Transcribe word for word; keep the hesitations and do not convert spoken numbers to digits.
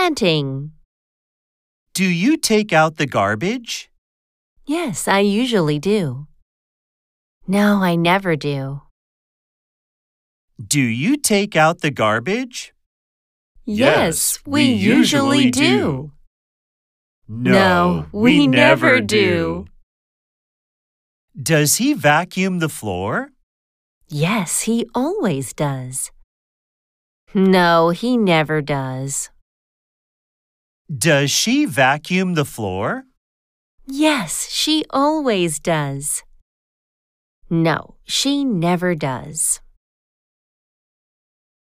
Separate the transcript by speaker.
Speaker 1: Planting.
Speaker 2: Do you take out the garbage?
Speaker 1: Yes, I usually do. No, I never do.
Speaker 2: Do you take out the garbage?
Speaker 1: Yes, we usually do.
Speaker 2: No,
Speaker 1: we never do.
Speaker 2: Does he vacuum the floor?
Speaker 1: Yes, he always does. No, he never does.
Speaker 2: Does she vacuum the floor?
Speaker 1: Yes, she always does. No, she never does.